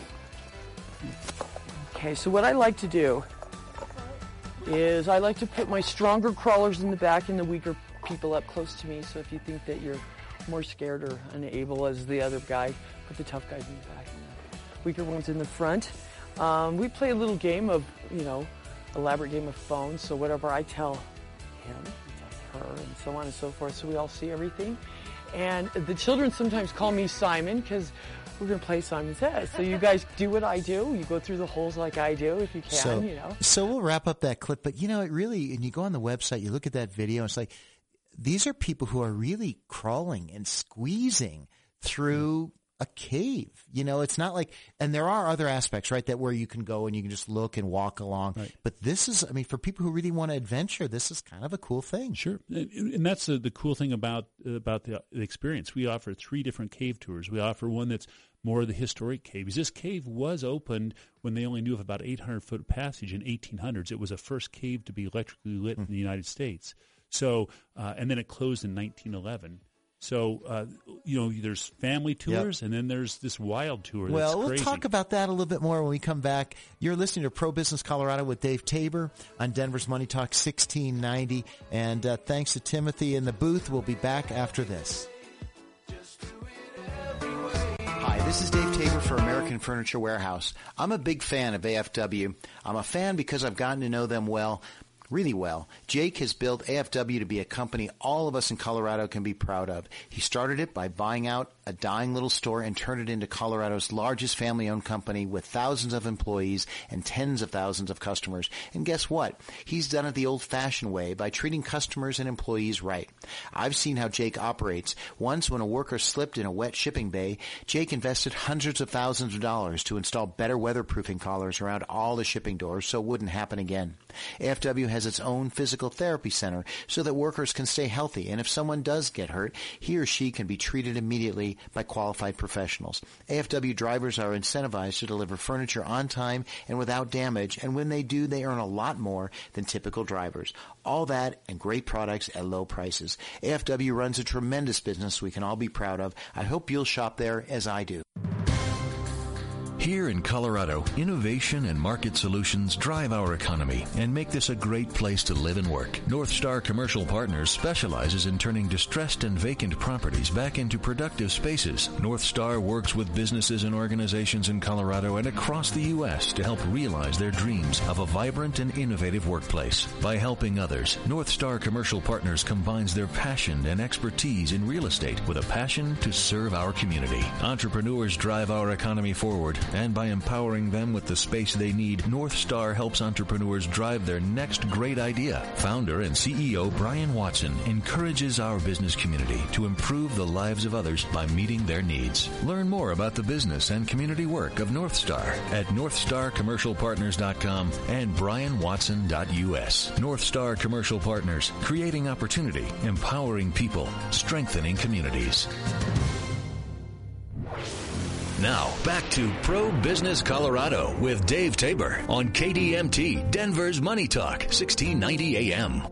Okay, so what I like to do is I like to put my stronger crawlers in the back and the weaker people up close to me. So if you think that you're more scared or unable as the other guy, put the tough guys in the back and the weaker ones in the front. Um, we play a little game of, you know, elaborate game of phone. So whatever I tell him, he tells her, and so on and so forth. So we all see everything. And the children sometimes call me Simon because we're going to play Simon Says. So you guys do what I do. You go through the holes like I do if you can, so, you know. So we'll wrap up that clip. But, you know, it really, and you go on the website, you look at that video, it's like these are people who are really crawling and squeezing through a cave. You know, it's not like, and there are other aspects, right, that where you can go and you can just look and walk along. Right. But this is, I mean, for people who really want to adventure, this is kind of a cool thing. Sure. And that's the, the cool thing about about the, the experience. We offer three different cave tours. We offer one that's more of the historic caves. This cave was opened when they only knew of about eight hundred foot passage in eighteen hundreds. It was the first cave to be electrically lit mm. in the United States. So, uh, and then it closed in nineteen eleven. So, uh, you know, there's family tours, yep. and then there's this wild tour that's Well, we'll crazy. talk about that a little bit more when we come back. You're listening to Pro Business Colorado with Dave Tabor on Denver's Money Talk sixteen ninety. And uh, thanks to Timothy in the booth. We'll be back after this. Hi, this is Dave Tabor for American Furniture Warehouse. I'm a big fan of A F W. I'm a fan because I've gotten to know them well. Really well. Jake has built A F W to be a company all of us in Colorado can be proud of. He started it by buying out a dying little store and turned it into Colorado's largest family-owned company with thousands of employees and tens of thousands of customers. And guess what? He's done it the old-fashioned way by treating customers and employees right. I've seen how Jake operates. Once when a worker slipped in a wet shipping bay, Jake invested hundreds of thousands of dollars to install better weatherproofing collars around all the shipping doors so it wouldn't happen again. A F W has its own physical therapy center so that workers can stay healthy, and if someone does get hurt, he or she can be treated immediately by qualified professionals. A F W drivers are incentivized to deliver furniture on time and without damage, and when they do, they earn a lot more than typical drivers. All that and great products at low prices. A F W runs a tremendous business we can all be proud of. I hope you'll shop there as I do. Here in Colorado, innovation and market solutions drive our economy and make this a great place to live and work. North Star Commercial Partners specializes in turning distressed and vacant properties back into productive spaces. North Star works with businesses and organizations in Colorado and across the U S to help realize their dreams of a vibrant and innovative workplace. By helping others, North Star Commercial Partners combines their passion and expertise in real estate with a passion to serve our community. Entrepreneurs drive our economy forward. And by empowering them with the space they need, North Star helps entrepreneurs drive their next great idea. Founder and C E O Brian Watson encourages our business community to improve the lives of others by meeting their needs. Learn more about the business and community work of North Star at north star commercial partners dot com and brian watson dot u s. North Star Commercial Partners, creating opportunity, empowering people, strengthening communities. Now, back to Pro Business Colorado with Dave Tabor on K D M T, Denver's Money Talk, sixteen ninety A M.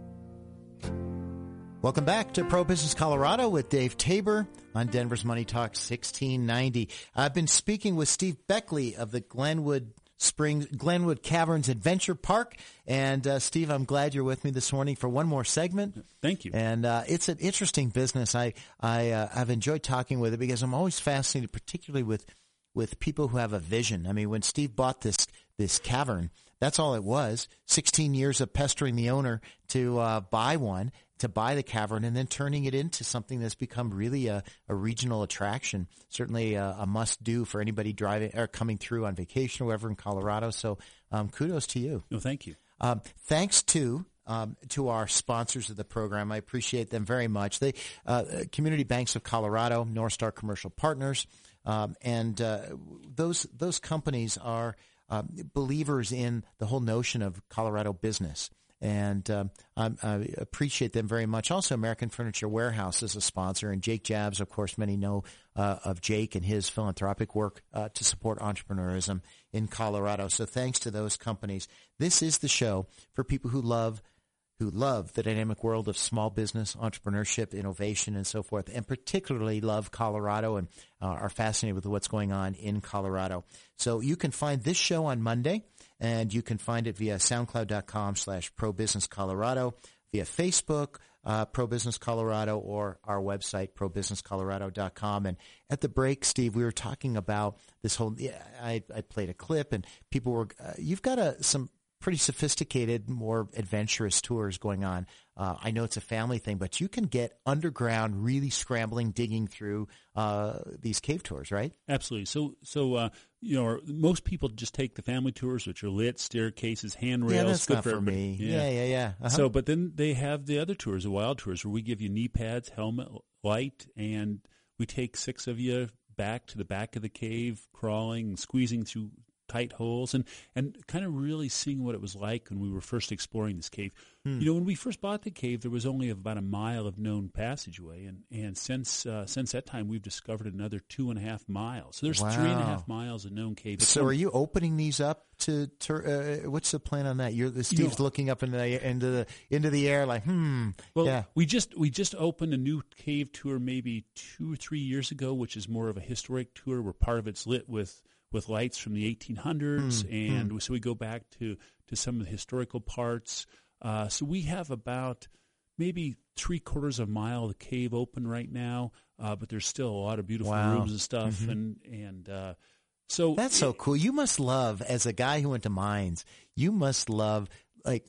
Welcome back to Pro Business Colorado with Dave Tabor on Denver's Money Talk, sixteen ninety. I've been speaking with Steve Beckley of the Glenwood Springs, Glenwood Caverns Adventure Park. And, uh, Steve, I'm glad you're with me this morning for one more segment. Thank you. And, uh, it's an interesting business. I, I, uh, I've enjoyed talking with it because I'm always fascinated, particularly with, with people who have a vision. I mean, when Steve bought this, this cavern, that's all it was. sixteen years of pestering the owner to, uh, buy one, to buy the cavern, and then turning it into something that's become really a, a regional attraction, certainly a, a must-do for anybody driving or coming through on vacation or wherever in Colorado. So um, kudos to you. No, thank you. Um, thanks to um, to our sponsors of the program. I appreciate them very much. They uh, Community Banks of Colorado, North Star Commercial Partners, um, and uh, those those companies are uh, believers in the whole notion of Colorado business. And um, I, I appreciate them very much. Also, American Furniture Warehouse is a sponsor, and Jake Jabs, of course, many know uh, of Jake and his philanthropic work uh, to support entrepreneurism in Colorado. So thanks to those companies. This is the show for people who love who love the dynamic world of small business, entrepreneurship, innovation, and so forth, and particularly love Colorado and uh, are fascinated with what's going on in Colorado. So you can find this show on Monday, and you can find it via soundcloud.com slash probusinesscolorado, via Facebook, uh, Pro Business Colorado, or our website, pro business colorado dot com. And at the break, Steve, we were talking about this whole, yeah, I, I played a clip, and people were, uh, you've got a, some pretty sophisticated, more adventurous tours going on. Uh, I know it's a family thing, but you can get underground, really scrambling, digging through uh, these cave tours, right? Absolutely. So, so uh, you know, most people just take the family tours, which are lit, staircases, handrails. Yeah, that's good not for, for me. Yeah, yeah, yeah. yeah. Uh-huh. So, but then they have the other tours, the wild tours, where we give you knee pads, helmet, light, and we take six of you back to the back of the cave, crawling, squeezing through tight holes, and, and kind of really seeing what it was like when we were first exploring this cave. Hmm. You know, when we first bought the cave, there was only about a mile of known passageway, and, and since uh, since that time, we've discovered another two and a half miles. So there's wow. three and a half miles of known cave. So are you opening these up to, to uh, what's the plan on that? You're Steve's you know, looking up into the into the into the air like, hmm. Well, yeah. we just we just opened a new cave tour maybe two or three years ago, which is more of a historic tour where part of it's lit with with lights from the eighteen hundreds, mm, and mm. so we go back to, to some of the historical parts. Uh, so we have about maybe three quarters of a mile of the cave open right now, uh, but there's still a lot of beautiful wow. rooms and stuff. Mm-hmm. And and uh, so that's it, so cool. You must love, as a guy who went to mines, you must love like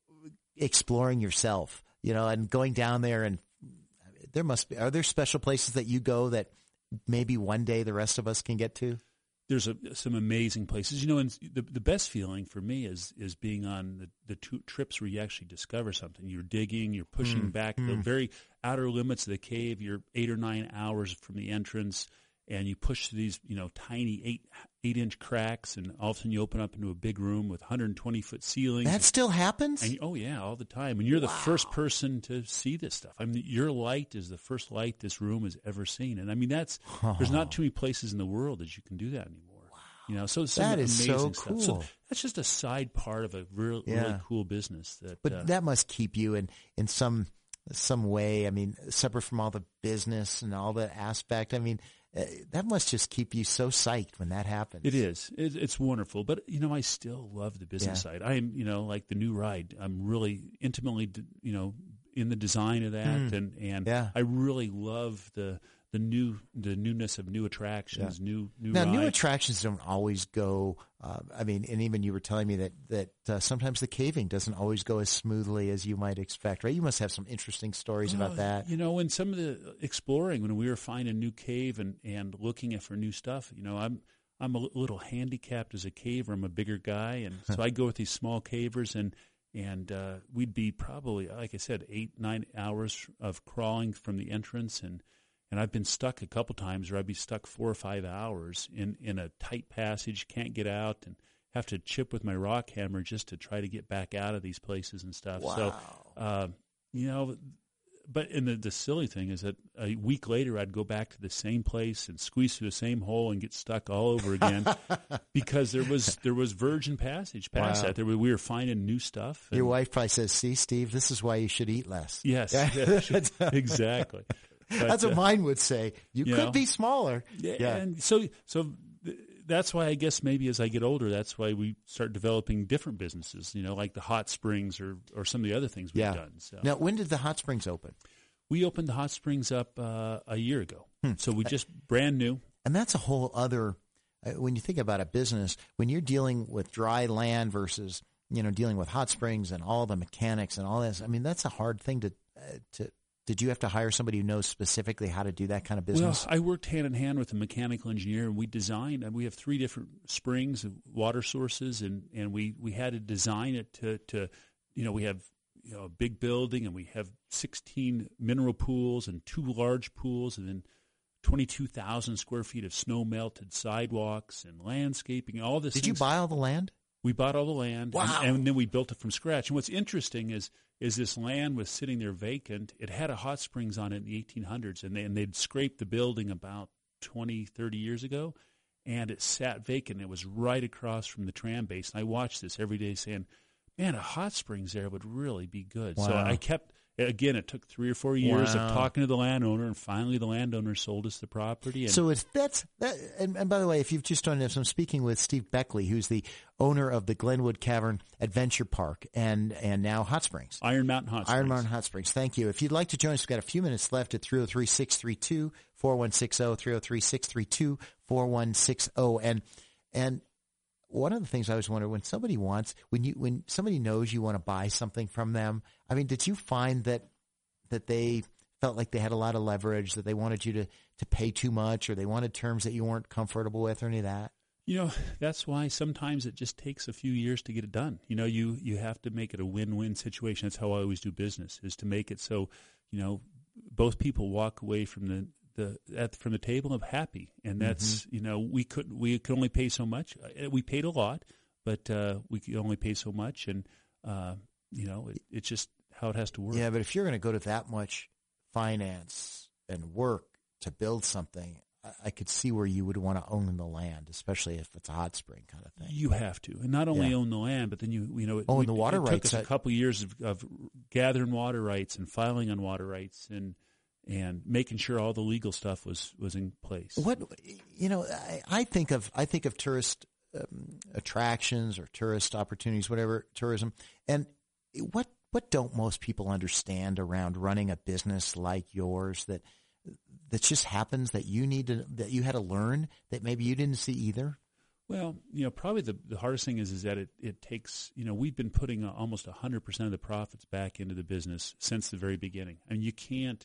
exploring yourself, you know, and going down there. And there must be, are there special places that you go that maybe one day the rest of us can get to? There's a, some amazing places, you know, and the the best feeling for me is is being on the, the two trips where you actually discover something. You're digging, you're pushing mm, back mm. the very outer limits of the cave. You're eight or nine hours from the entrance, and you push through these, you know, tiny eight eight inch cracks, and all of a sudden you open up into a big room with one hundred twenty foot ceilings. That still happens? And, oh yeah, all the time. And you're the wow. first person to see this stuff. I mean, your light is the first light this room has ever seen. And I mean, that's oh. there's not too many places in the world that you can do that anymore. Wow. You know, so some that is amazing so cool. stuff. So that's just a side part of a real, yeah. really cool business. That, but uh, that must keep you in, in some some way. I mean, separate from all the business and all the aspect. I mean, uh, that must just keep you so psyched when that happens. It is. It, it's wonderful. But, you know, I still love the business yeah. side. I am, you know, like the new ride. I'm really intimately, you know, in the design of that. Mm. And, and yeah. I really love the the new the newness of new attractions, yeah. new new now rides. New attractions don't always go. Uh, I mean, and even you were telling me that that uh, sometimes the caving doesn't always go as smoothly as you might expect, right? You must have some interesting stories oh, about that. You know, when some of the exploring, when we were finding a new cave and and looking at for new stuff, you know, I'm I'm a little handicapped as a caver. I'm a bigger guy, and so I go with these small cavers, and and uh, we'd be probably, like I said, eight, nine hours of crawling from the entrance, and, and I've been stuck a couple times where I'd be stuck four or five hours in, in a tight passage, can't get out, and have to chip with my rock hammer just to try to get back out of these places and stuff. Wow. So, uh, you know, but and the, the silly thing is that a week later I'd go back to the same place and squeeze through the same hole and get stuck all over again because there was there was virgin passage past Wow. that. There were, we were finding new stuff. Your wife probably says, "See, Steve, this is why you should eat less." Yes, yes, exactly. But, That's what uh, mine would say. You, you could know, be smaller. Yeah, Yeah. and so so th- that's why I guess maybe as I get older, that's why we start developing different businesses. You know, like the hot springs or or some of the other things we've Yeah. done. So Now, when did the hot springs open? we opened the hot springs up uh, a year ago, so we just brand new. And that's a whole other, uh, when you think about a business, when you're dealing with dry land versus, you know, dealing with hot springs and all the mechanics and all this, I mean, that's a hard thing to, uh, to, did you have to hire somebody who knows specifically how to do that kind of business? Well, I worked hand in hand with a mechanical engineer, and we designed, and we have three different springs of water sources, and, and we, we had to design it to, to, you know, we have, you know, a big building, and we have sixteen mineral pools and two large pools, and then twenty-two thousand square feet of snow-melted sidewalks and landscaping, all this. Did you buy all the land? We bought all the land, Wow. and, and then we built it from scratch. And what's interesting is is this land was sitting there vacant. It had a hot springs on it in the eighteen hundreds, and, they, and they'd scraped the building about twenty, thirty years ago, and it sat vacant. It was right across from the tram base. And I watched this every day saying, man, a hot springs there would really be good. So Wow. I kept, again, it took three or four years Wow. of talking to the landowner, and finally the landowner sold us the property. And So it's that's that. And, and by the way, if you've just joined us, I'm speaking with Steve Beckley, who's the owner of the Glenwood Cavern Adventure Park and and now Hot Springs. Iron Mountain Hot Springs. Iron Mountain Hot Springs. Thank you. If you'd like to join us, we've got a few minutes left at three oh three, six three two, four one six zero, three oh three, six three two, four one six zero. And and one of the things I always wonder, when somebody wants, when you when somebody knows you want to buy something from them, I mean, did you find that that they felt like they had a lot of leverage, that they wanted you to, to pay too much, or they wanted terms that you weren't comfortable with, or any of that? You know, that's why sometimes it just takes a few years to get it done. You know, you, you have to make it a win-win situation. That's how I always do business, is to make it so, you know, both people walk away from the, the at, from the table of happy. And that's, mm-hmm. you know, we could we could only pay so much. We paid a lot, but uh, we could only pay so much. And, uh, you know, it, it's just how it has to work. Yeah, but if you're going to go to that much finance and work to build something, I could see where you would want to own the land, especially if it's a hot spring kind of thing. You have to, and not only Yeah. own the land, but then you you know it, Own we, the water it rights. took us a couple years of, of gathering water rights and filing on water rights and and making sure all the legal stuff was, was in place. What you know, I, I think of I think of tourist um, attractions or tourist opportunities, whatever tourism, and what what don't most people understand around running a business like yours that. That just happens that you need to, that you had to learn that maybe you didn't see either? Well, you know, probably the, the hardest thing is is that it, it takes, you know, we've been putting uh, almost one hundred percent of the profits back into the business since the very beginning. I mean, you can't,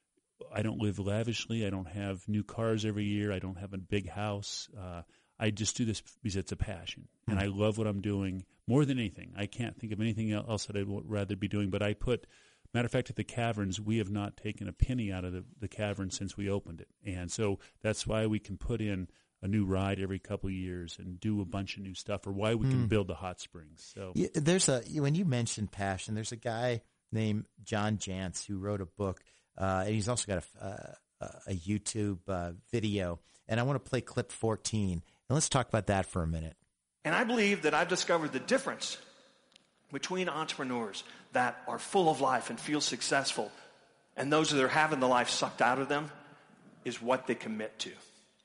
I don't live lavishly. I don't have new cars every year. I don't have a big house. Uh, I just do this because it's a passion, and I love what I'm doing more than anything. I can't think of anything else that I'd rather be doing, but I put, matter of fact, at the caverns, we have not taken a penny out of the, the cavern since we opened it. And so that's why we can put in a new ride every couple of years and do a bunch of new stuff, or why we can build the hot springs. So yeah, there's a, when you mentioned passion, there's a guy named John Jantsch who wrote a book, uh, and he's also got a, uh, a YouTube uh, video. And I want to play clip fourteen. And let's talk about that for a minute. And I believe that I've discovered the difference between entrepreneurs that are full of life and feel successful and those that are having the life sucked out of them is what they commit to.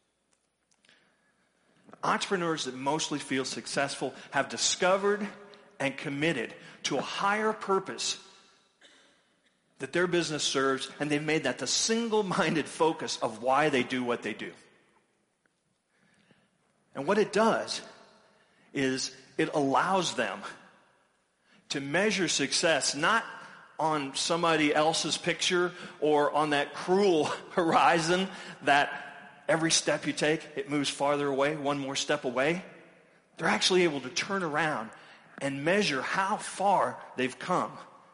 Entrepreneurs that mostly feel successful have discovered and committed to a higher purpose that their business serves, and they've made that the single-minded focus of why they do what they do. And what it does is it allows them to measure success not on somebody else's picture or on that cruel horizon that every step you take, it moves farther away, one more step away. They're actually able to turn around and measure how far they've come.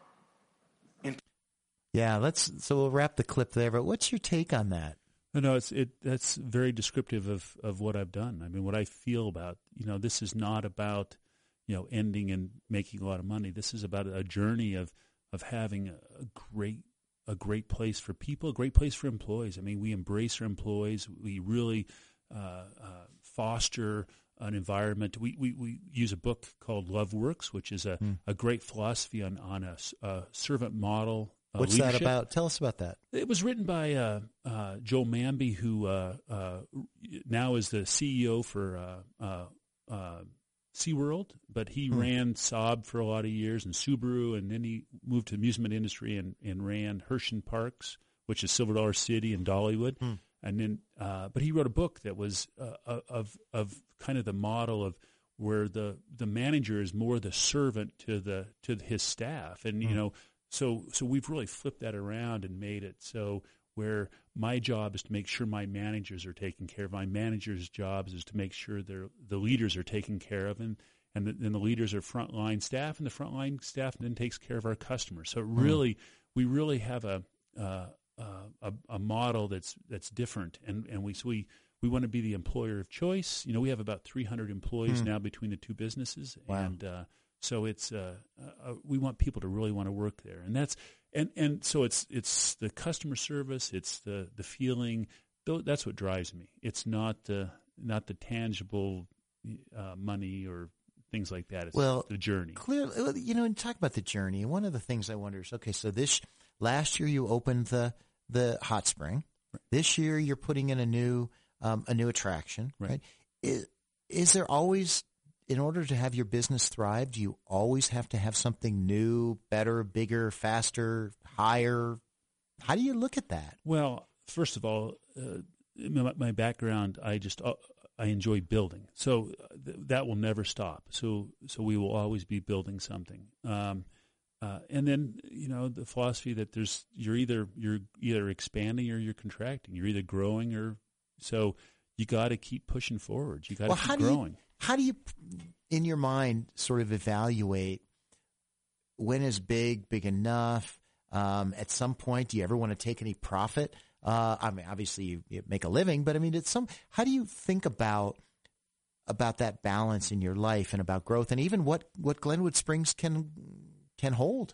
In- yeah, let's. So we'll wrap the clip there. But what's your take on that? No, it's it. That's very descriptive of, of what I've done. I mean, what I feel about, you know, this is not about, you know, ending and making a lot of money. This is about a journey of of having a, a great a great place for people, a great place for employees. I mean, we embrace our employees. We really uh, uh, foster an environment. We, we we use a book called Love Works, which is a, mm. a great philosophy on on a, a servant model. Uh, What's leadership. that about? Tell us about that. It was written by uh, uh, Joel Manby, who uh, uh, now is the C E O for uh, uh, uh, SeaWorld, but he hmm. ran Saab for a lot of years and Subaru, and then he moved to the amusement industry and, and ran Hershey Parks, which is Silver Dollar City and Dollywood. Hmm. And then, uh, but he wrote a book that was uh, of of kind of the model of where the the manager is more the servant to the to his staff, and hmm. you know. So so we've really flipped that around and made it so where my job is to make sure my managers are taken care of. My managers' jobs is to make sure the leaders are taken care of, and and the, and the leaders are frontline staff, and the frontline staff then takes care of our customers. So really, mm. we really have a, uh, uh, a a model that's that's different, and and we so we. We want to be the employer of choice. You know, we have about three hundred employees mm. now between the two businesses, wow. and uh, so it's uh, uh, we want people to really want to work there, and that's and, and so it's it's the customer service, it's the the feeling. That's what drives me. It's not the not the tangible uh, money or things like that. It's well, the journey. Clearly, you know, and talk about the journey. One of the things I wonder is, okay, so this last year you opened the the hot spring. Right. This year you're putting in a new. Um, a new attraction, right? right? Is, is there always, in order to have your business thrive, do you always have to have something new, better, bigger, faster, higher? How do you look at that? Well, first of all, uh, my, my background, I just uh, I enjoy building, so th- that will never stop. So so we will always be building something. Um, uh, and then you know the philosophy that there's you're either you're either expanding or you're contracting. You're either growing or So you got to keep pushing forward. You got to well, keep how growing. Do you, how do you, in your mind, sort of evaluate when is big, big enough? Um, at some point, do you ever want to take any profit? Uh, I mean, obviously you, you make a living, but I mean, it's some. How do you think about about that balance in your life and about growth, and even what, what Glenwood Springs can can hold?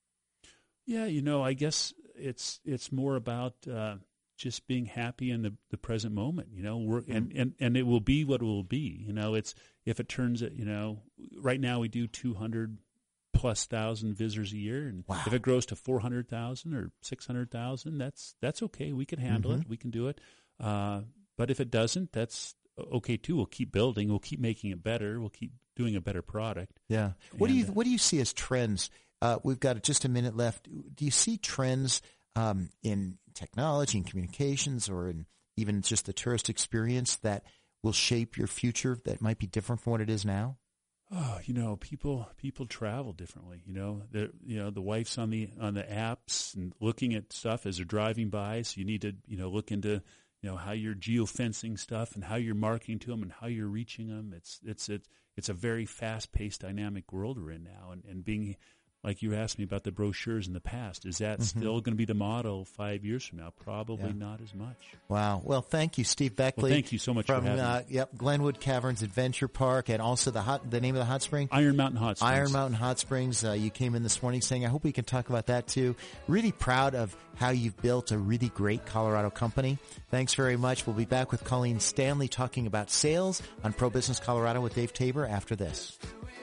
Yeah, you know, I guess it's it's more about. Uh, just being happy in the, the present moment, you know, we're, and, and, and it will be what it will be. You know, it's, if it turns it, you know, right now we do two hundred plus thousand visitors a year. And wow. if it grows to four hundred thousand or six hundred thousand, that's, that's okay. We can handle mm-hmm. it. We can do it. Uh, but if it doesn't, that's okay too. We'll keep building. We'll keep making it better. We'll keep doing a better product. Yeah. What and, do you, what do you see as trends? Uh, we've got just a minute left. Do you see trends Um, in technology and communications, or in even just the tourist experience that will shape your future that might be different from what it is now? Oh, you know, people people travel differently. You know, the you know the wife's on the on the apps and looking at stuff as they're driving by. So you need to you know look into you know how you're geofencing stuff and how you're marketing to them and how you're reaching them. It's it's it's it's a very fast paced, dynamic world we're in now, and and being. Like you asked me about the brochures in the past, is that mm-hmm. still going to be the model five years from now? Probably yeah. not as much. Wow. Well, thank you, Steve Beckley. Well, thank you so much from, for having uh, me. Yep, Glenwood Caverns Adventure Park, and also the hot, the name of the hot spring? Iron Mountain Hot Springs. Iron Mountain Hot Springs. Uh, you came in this morning saying, I hope we can talk about that too. Really proud of how you've built a really great Colorado company. Thanks very much. We'll be back with Colleen Stanley talking about sales on Pro Business Colorado with Dave Tabor after this.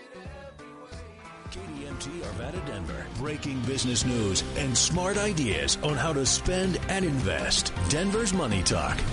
K D M T Arvada Denver. Breaking business news and smart ideas on how to spend and invest. Denver's Money Talk.